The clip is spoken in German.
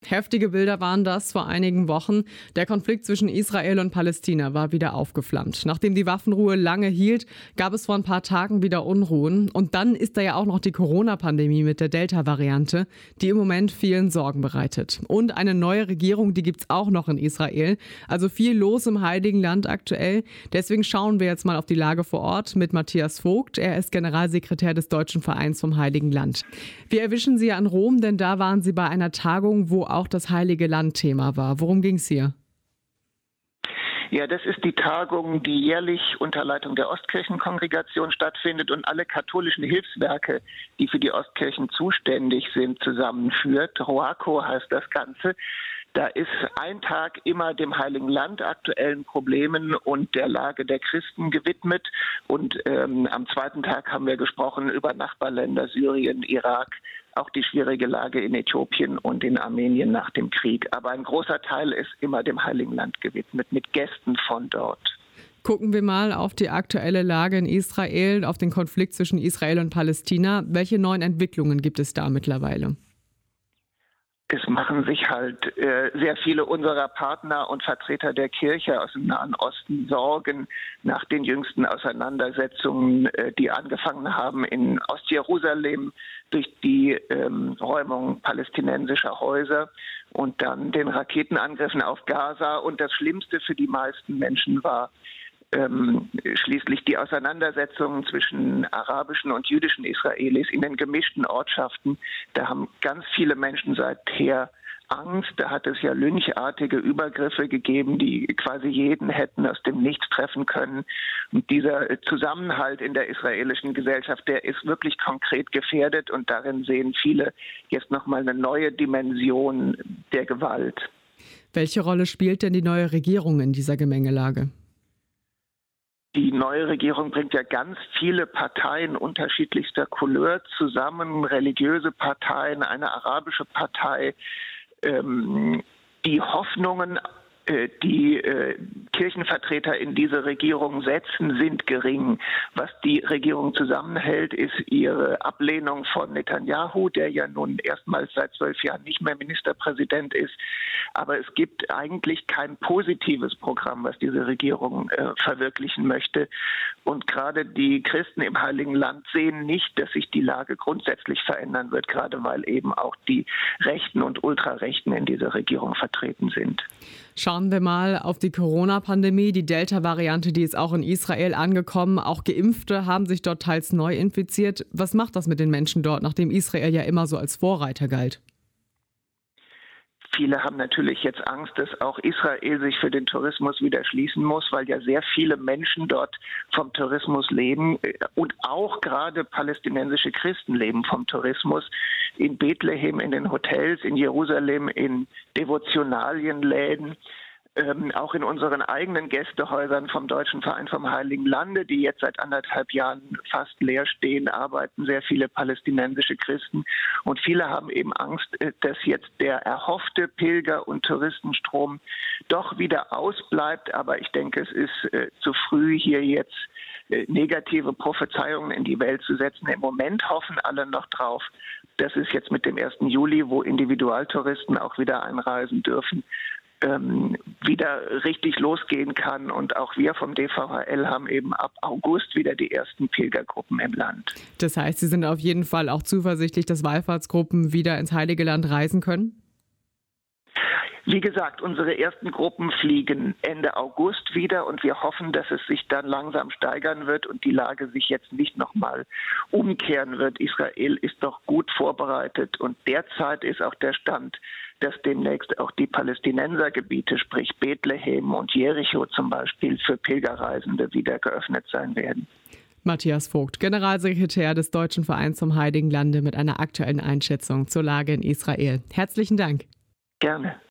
Heftige Bilder waren das vor einigen Wochen. Der Konflikt zwischen Israel und Palästina war wieder aufgeflammt. Nachdem die Waffenruhe lange hielt, gab es vor ein paar Tagen wieder Unruhen. Und dann ist da ja auch noch die Corona-Pandemie mit der Delta-Variante, die im Moment vielen Sorgen bereitet. Und eine neue Regierung, die gibt es auch noch in Israel. Also viel los im Heiligen Land aktuell. Deswegen schauen wir jetzt mal auf die Lage vor Ort mit Matthias Vogt. Er ist Generalsekretär des Deutschen Vereins vom Heiligen Land. Wir erwischen Sie an Rom, denn da waren Sie bei einer Tagung, wo auch das Heilige Land Thema war. Worum ging es hier? Ja, das ist die Tagung, die jährlich unter Leitung der Ostkirchenkongregation stattfindet und alle katholischen Hilfswerke, die für die Ostkirchen zuständig sind, zusammenführt. ROACO heißt das Ganze. Da ist ein Tag immer dem Heiligen Land, aktuellen Problemen und der Lage der Christen gewidmet. Und am zweiten Tag haben wir gesprochen über Nachbarländer, Syrien, Irak, auch die schwierige Lage in Äthiopien und in Armenien nach dem Krieg. Aber ein großer Teil ist immer dem Heiligen Land gewidmet, mit Gästen von dort. Gucken wir mal auf die aktuelle Lage in Israel, auf den Konflikt zwischen Israel und Palästina. Welche neuen Entwicklungen gibt es da mittlerweile? Es machen sich halt sehr viele unserer Partner und Vertreter der Kirche aus dem Nahen Osten Sorgen nach den jüngsten Auseinandersetzungen, die angefangen haben in Ostjerusalem durch die Räumung palästinensischer Häuser und dann den Raketenangriffen auf Gaza. Und das Schlimmste für die meisten Menschen war schließlich die Auseinandersetzungen zwischen arabischen und jüdischen Israelis in den gemischten Ortschaften. Da haben ganz viele Menschen seither Angst. Da hat es ja lynchartige Übergriffe gegeben, die quasi jeden hätten aus dem Nichts treffen können. Und dieser Zusammenhalt in der israelischen Gesellschaft, der ist wirklich konkret gefährdet. Und darin sehen viele jetzt nochmal eine neue Dimension der Gewalt. Welche Rolle spielt denn die neue Regierung in dieser Gemengelage? Die neue Regierung bringt ja ganz viele Parteien unterschiedlichster Couleur zusammen, religiöse Parteien, eine arabische Partei. Die Hoffnungen, die Kirchenvertreter in diese Regierung setzen, sind gering. Was die Regierung zusammenhält, ist ihre Ablehnung von Netanyahu, der ja nun erstmals seit 12 Jahren nicht mehr Ministerpräsident ist. Aber es gibt eigentlich kein positives Programm, was diese Regierung verwirklichen möchte. Und gerade die Christen im Heiligen Land sehen nicht, dass sich die Lage grundsätzlich verändern wird, gerade weil eben auch die Rechten und Ultrarechten in dieser Regierung vertreten sind. Schauen wir mal auf die Corona-Pandemie. Die Delta-Variante, die ist auch in Israel angekommen. Auch Geimpfte haben sich dort teils neu infiziert. Was macht das mit den Menschen dort, nachdem Israel ja immer so als Vorreiter galt? Viele haben natürlich jetzt Angst, dass auch Israel sich für den Tourismus wieder schließen muss, weil ja sehr viele Menschen dort vom Tourismus leben und auch gerade palästinensische Christen leben vom Tourismus. In Bethlehem, in den Hotels, in Jerusalem, in Devotionalienläden. Auch in unseren eigenen Gästehäusern vom Deutschen Verein vom Heiligen Lande, die jetzt seit 1,5 Jahren fast leer stehen, arbeiten sehr viele palästinensische Christen. Und viele haben eben Angst, dass jetzt der erhoffte Pilger- und Touristenstrom doch wieder ausbleibt. Aber ich denke, es ist zu früh, hier jetzt negative Prophezeiungen in die Welt zu setzen. Im Moment hoffen alle noch drauf, dass es jetzt mit dem 1. Juli, wo Individualtouristen auch wieder einreisen dürfen, wieder richtig losgehen kann. Und auch wir vom DVHL haben eben ab August wieder die ersten Pilgergruppen im Land. Das heißt, Sie sind auf jeden Fall auch zuversichtlich, dass Wallfahrtsgruppen wieder ins Heilige Land reisen können? Wie gesagt, unsere ersten Gruppen fliegen Ende August wieder und wir hoffen, dass es sich dann langsam steigern wird und die Lage sich jetzt nicht nochmal umkehren wird. Israel ist doch gut vorbereitet und derzeit ist auch der Stand, dass demnächst auch die Palästinensergebiete, sprich Bethlehem und Jericho zum Beispiel, für Pilgerreisende wieder geöffnet sein werden. Matthias Vogt, Generalsekretär des Deutschen Vereins vom Heiligen Lande mit einer aktuellen Einschätzung zur Lage in Israel. Herzlichen Dank. Gerne.